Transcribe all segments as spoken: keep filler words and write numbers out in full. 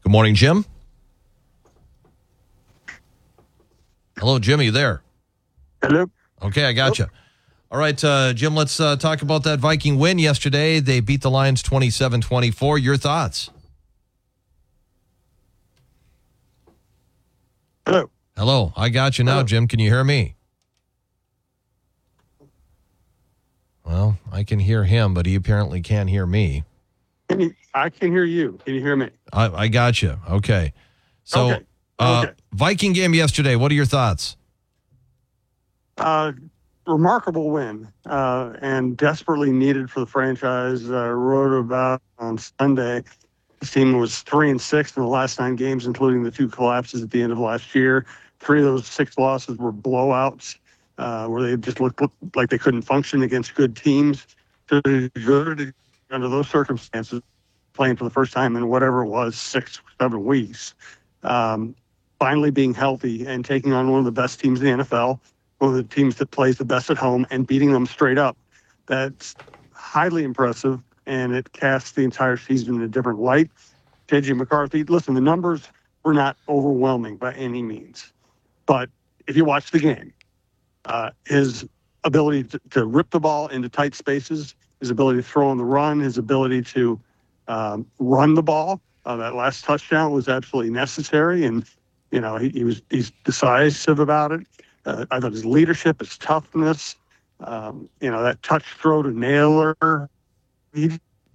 Good morning, Jim. Hello, Jim. Are you there? Hello. Okay, I got you. All right, uh, Jim, let's uh, talk about that Viking win yesterday. They beat the Lions twenty-seven twenty-four. Your thoughts? Hello. Hello. I got you now, Hello. Jim. Can you hear me? Well, I can hear him, but he apparently can't hear me. Can you, I can hear you. Can you hear me? I, I got you. Okay. So, Okay. Uh, Okay. Viking game yesterday. What are your thoughts? Uh, remarkable win uh, and desperately needed for the franchise. Uh, wrote about on Sunday. This team was three and six in the last nine games, including the two collapses at the end of last year. Three of those six losses were blowouts, uh, where they just looked, looked like they couldn't function against good teams. So good under those circumstances, playing for the first time in whatever it was, six, seven weeks. Um, finally being healthy and taking on one of the best teams in the N F L, one of the teams that plays the best at home, and beating them straight up. That's highly impressive, and it casts the entire season in a different light. J J McCarthy, listen, the numbers were not overwhelming by any means. But if you watch the game, uh, his ability to, to rip the ball into tight spaces, his ability to throw on the run, his ability to um, run the ball, uh, that last touchdown was absolutely necessary. And, you know, he, he was he's decisive about it. Uh, I thought his leadership, his toughness, um, you know, that touch throw to Naylor, he's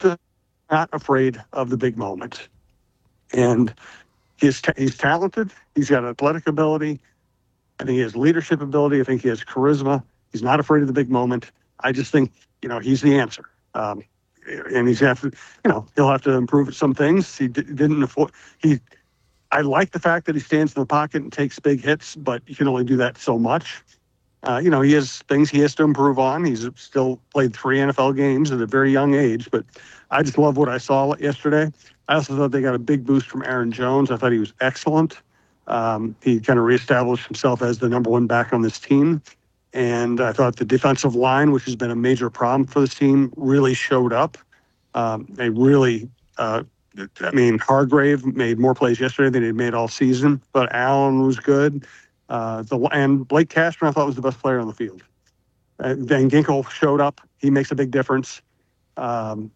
not afraid of the big moment. And he's, ta- he's talented. He's got athletic ability. I think he has leadership ability. I think he has charisma. He's not afraid of the big moment. I just think, you know, he's the answer. Um, and he's have to, you know, he'll have to improve some things. He d- didn't afford, he, I like the fact that he stands in the pocket and takes big hits, but you can only do that so much. Uh, you know, he has things he has to improve on. He's still played three N F L games at a very young age, but I just love what I saw yesterday. I also thought they got a big boost from Aaron Jones. I thought he was excellent. Um, he kind of reestablished himself as the number one back on this team. And I thought the defensive line, which has been a major problem for this team, really showed up. Um, they really, uh, I mean, Hargrave made more plays yesterday than he'd made all season, but Allen was good. Uh, the and Blake Cashman, I thought, was the best player on the field. Uh, Van Ginkel showed up. He makes a big difference. Um,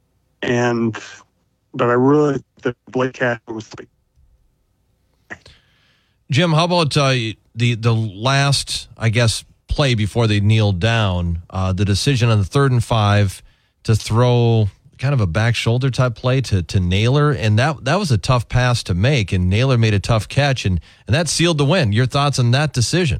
and, but I really think Blake Cashman was the Jim, how about uh, the the last, I guess, play before they kneeled down, uh, the decision on the third and five to throw kind of a back shoulder type play to to Naylor, and that that was a tough pass to make, and Naylor made a tough catch, and, and that sealed the win. Your thoughts on that decision?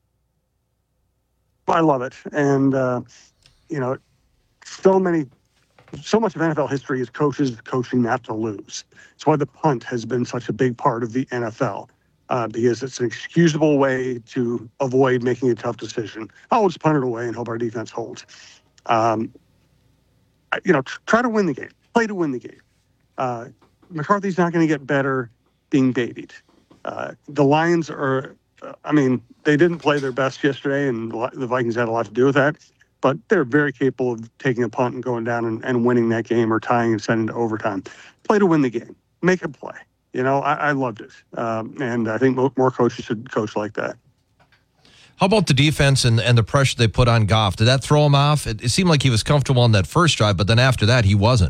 I love it. And, uh, you know, so many, so much of N F L history is coaches coaching not to lose. It's why the punt has been such a big part of the N F L. Uh, because it's an excusable way to avoid making a tough decision. I'll just punt it away and hope our defense holds. Um, you know, tr- try to win the game. Play to win the game. Uh, McCarthy's not going to get better being babied. Uh, the Lions are, uh, I mean, they didn't play their best yesterday, and the Vikings had a lot to do with that. But they're very capable of taking a punt and going down and, and winning that game, or tying and sending to overtime. Play to win the game. Make a play. You know, I, I loved it. Um, and I think more, more coaches should coach like that. How about the defense and, and the pressure they put on Goff? Did that throw him off? It, it seemed like he was comfortable on that first drive, but then after that, he wasn't.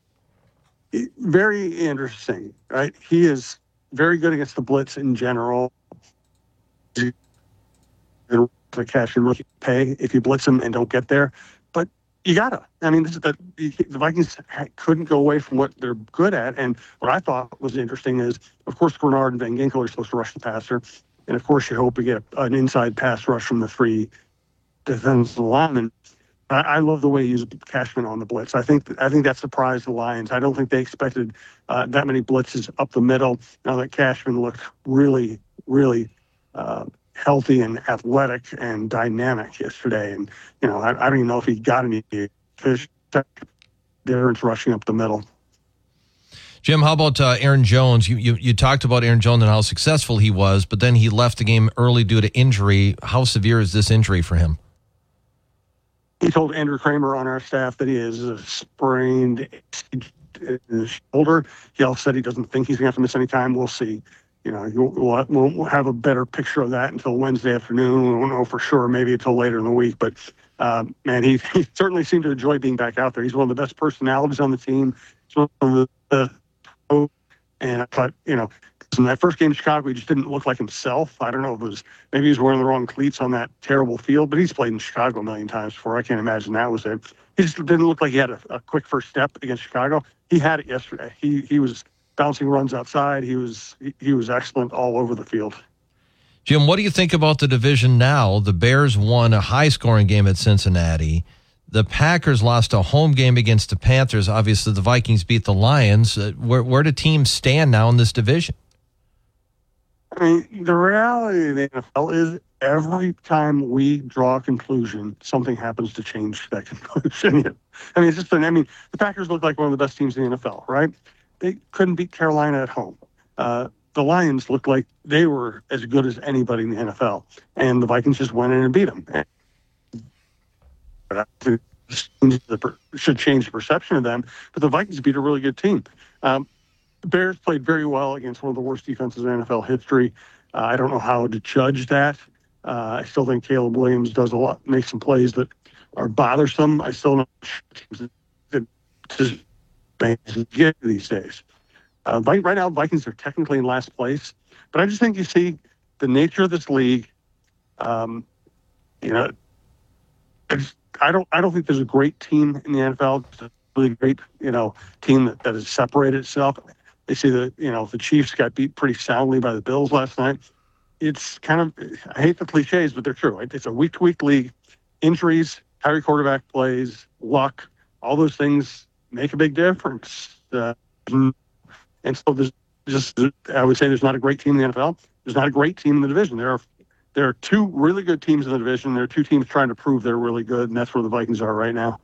Very interesting, right? He is very good against the blitz in general. The cash and rookie pay if you blitz him and don't get there. But you gotta. I mean, this is the, the Vikings couldn't go away from what they're good at. And what I thought was interesting is, of course, Bernard and Van Ginkel are supposed to rush the passer. And, of course, you hope we get an inside pass rush from the three defensive linemen. I, I love the way he used Cashman on the blitz. I think I think that surprised the Lions. I don't think they expected uh, that many blitzes up the middle. Now that Cashman looked really, really uh, healthy and athletic and dynamic yesterday. And, you know, I, I don't even know if he got any fish difference rushing up the middle. Jim, how about uh, Aaron Jones? You, you you talked about Aaron Jones and how successful he was, but then he left the game early due to injury. How severe is this injury for him? He told Andrew Kramer on our staff that he has a sprained in his shoulder. He also said he doesn't think he's going to have to miss any time. We'll see. You know, we'll, we'll have a better picture of that until Wednesday afternoon. We won't know for sure, maybe until later in the week. But, uh, man, he, he certainly seemed to enjoy being back out there. He's one of the best personalities on the team. He's one of the, uh, and I thought, you know, in that first game in Chicago, he just didn't look like himself. I don't know if it was maybe he was wearing the wrong cleats on that terrible field, but he's played in Chicago a million times before. I can't imagine that was it. He just didn't look like he had a, a quick first step against Chicago. He had it yesterday. He he was bouncing runs outside. He was he, he was excellent all over the field. Jim, what do you think about the division now? The Bears won a high-scoring game at Cincinnati. The Packers lost a home game against the Panthers. Obviously, the Vikings beat the Lions. Uh, where where do teams stand now in this division? I mean, the reality of the N F L is every time we draw a conclusion, something happens to change that conclusion. I mean, it's just been, I mean, the Packers look like one of the best teams in the N F L, right? They couldn't beat Carolina at home. Uh, the Lions looked like they were as good as anybody in the N F L, and the Vikings just went in and beat them. And should change the perception of them, but the Vikings beat a really good team. Um, The Bears played very well against one of the worst defenses in N F L history. Uh, I don't know how to judge that. Uh, I still think Caleb Williams does a lot, makes some plays that are bothersome. I still don't know that to get these days. Uh, right now, Vikings are technically in last place, but I just think you see the nature of this league. Um, you know, I, just, I don't. I don't think there's a great team in the N F L. It's a really great, you know, team that, that has separated itself. They see that, you know, the Chiefs got beat pretty soundly by the Bills last night. It's kind of, I hate the cliches, but they're true. It's a week-to-week league. Injuries, how your quarterback plays, luck, all those things make a big difference. Uh, and so there's just, I would say there's not a great team in the N F L. There's not a great team in the division. There are there are two really good teams in the division. There are two teams trying to prove they're really good, and that's where the Vikings are right now.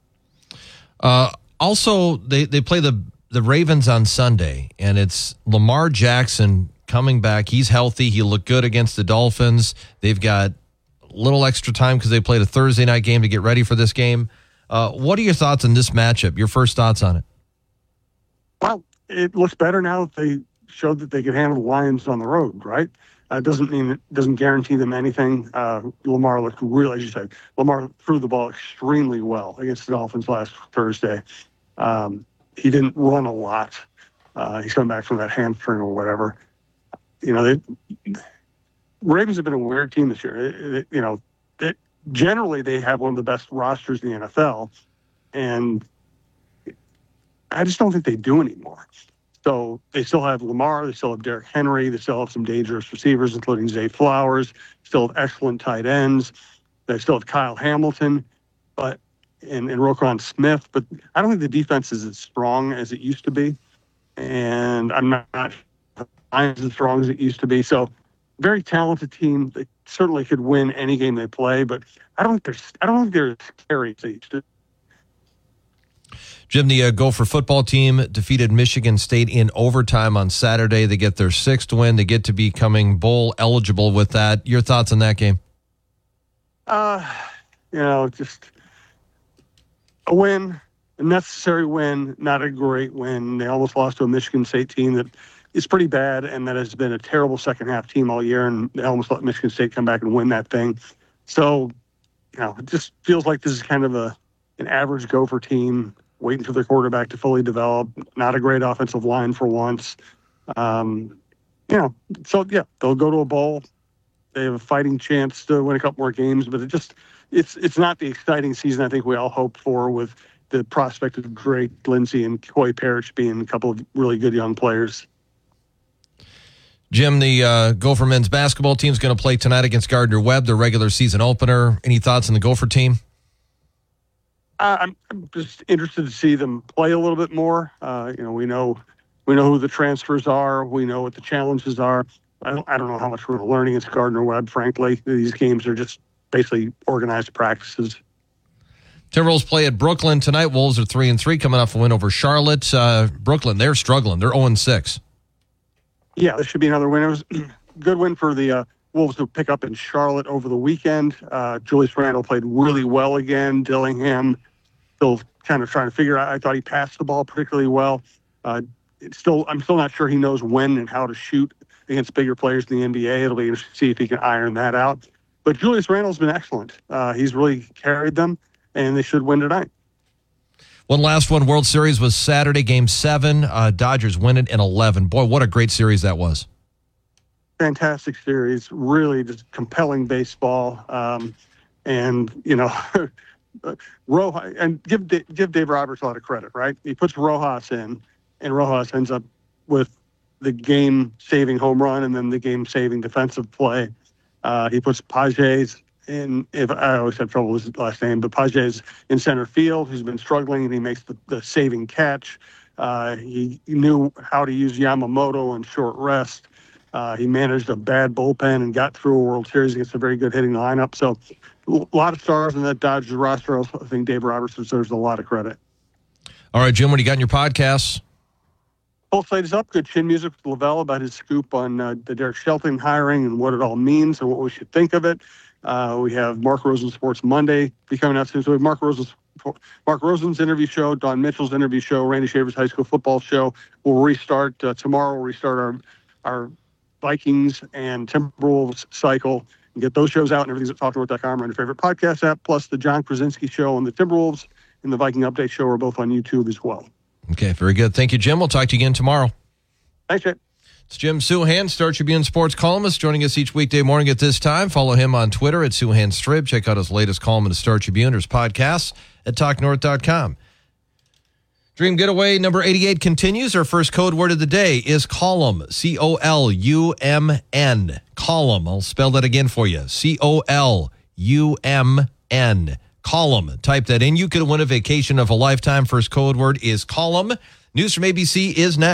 Uh, also, they, they play the the Ravens on Sunday, and it's Lamar Jackson coming back. He's healthy. He looked good against the Dolphins. They've got a little extra time because they played a Thursday night game to get ready for this game. Uh, what are your thoughts on this matchup? Your first thoughts on it? Well, it looks better now that they showed that they could handle the Lions on the road, right? Uh, doesn't mean it doesn't guarantee them anything. Uh, Lamar looked really, as you said, Lamar threw the ball extremely well against the Dolphins last Thursday. Um, he didn't run a lot. Uh, he's coming back from that hamstring or whatever. You know, they, Ravens have been a weird team this year. It, it, you know, it, generally they have one of the best rosters in the N F L, and I just don't think they do anymore. So they still have Lamar, they still have Derrick Henry, they still have some dangerous receivers, including Zay Flowers, still have excellent tight ends. They still have Kyle Hamilton, but and, and Roquan Smith, but I don't think the defense is as strong as it used to be. And I'm not, not as strong as it used to be. So very talented team. They certainly could win any game they play, but I don't think they're I don't think they're as scary as they used to. Jim, the uh, Gopher football team defeated Michigan State in overtime on Saturday. They get their sixth win. They get to becoming bowl eligible with that. Your thoughts on that game? Uh, you know, just a win, a necessary win, not a great win. They almost lost to a Michigan State team that is pretty bad, and that has been a terrible second half team all year, and they almost let Michigan State come back and win that thing. So, you know, it just feels like this is kind of a an average Gopher team, waiting for their quarterback to fully develop, not a great offensive line for once. Um, you know, so, yeah, they'll go to a bowl. They have a fighting chance to win a couple more games, but it just it's it's not the exciting season I think we all hoped for, with the prospect of Drake Lindsey and Coy Parrish being a couple of really good young players. Jim, the uh, Gopher men's basketball team is going to play tonight against Gardner-Webb, their regular season opener. Any thoughts on the Gopher team? Uh, I'm, I'm just interested to see them play a little bit more. Uh, you know, we know we know who the transfers are. We know what the challenges are. I don't, I don't know how much we're learning against Gardner-Webb, frankly. These games are just basically organized practices. Timberwolves play at Brooklyn tonight. Wolves are three and three, coming off a win over Charlotte. Uh, Brooklyn, they're struggling. They're zero and six. Yeah, this should be another win. It was a good win for the uh, Wolves to pick up in Charlotte over the weekend. Uh, Julius Randle played really well again. Dillingham still kind of trying to figure out. I thought he passed the ball particularly well. Uh, it's still, I'm still not sure he knows when and how to shoot against bigger players in the N B A. It'll be interesting to see if he can iron that out. But Julius Randle's been excellent. Uh, he's really carried them, and they should win tonight. One last one. World Series was Saturday, Game Seven. Uh, Dodgers win it in eleven. Boy, what a great series that was! Fantastic series, really just compelling baseball. Um, and you know, Rojas, and give give Dave Roberts a lot of credit, right? He puts Rojas in, and Rojas ends up with the game-saving home run and then the game-saving defensive play. Uh, he puts Pages in, if I always have trouble with his last name, but Pages in center field, who's been struggling, and he makes the, the saving catch. Uh, he, he knew how to use Yamamoto in short rest. Uh, he managed a bad bullpen and got through a World Series against a very good hitting lineup. So a lot of stars in that Dodgers roster. I think Dave Roberts deserves a lot of credit. All right, Jim, what do you got in your podcasts? Full slate is up. Good chin music with Lavelle about his scoop on uh, the Derek Shelton hiring and what it all means and what we should think of it. Uh, we have Mark Rosen Sports Monday be coming out soon. So we have Mark Rosen's, Mark Rosen's interview show, Don Mitchell's interview show, Randy Shaver's high school football show. We'll restart uh, tomorrow. We'll restart our our Vikings and Timberwolves cycle and get those shows out, and everything's at talk north dot com or on your favorite podcast app, plus the John Krasinski show and the Timberwolves and the Viking Update show are both on YouTube as well. Okay, very good. Thank you, Jim. We'll talk to you again tomorrow. Thanks, Jay. It's Jim Souhan, Star Tribune sports columnist, joining us each weekday morning at this time. Follow him on Twitter at Souhan Strib. Check out his latest column in the Star Tribune or his podcasts at talk north dot com. Dream Getaway number eighty-eight continues. Our first code word of the day is column, C O L U M N. Column. I'll spell that again for you. C O L U M N. Column. Type that in. You could win a vacation of a lifetime. First code word is column. News from A B C is next.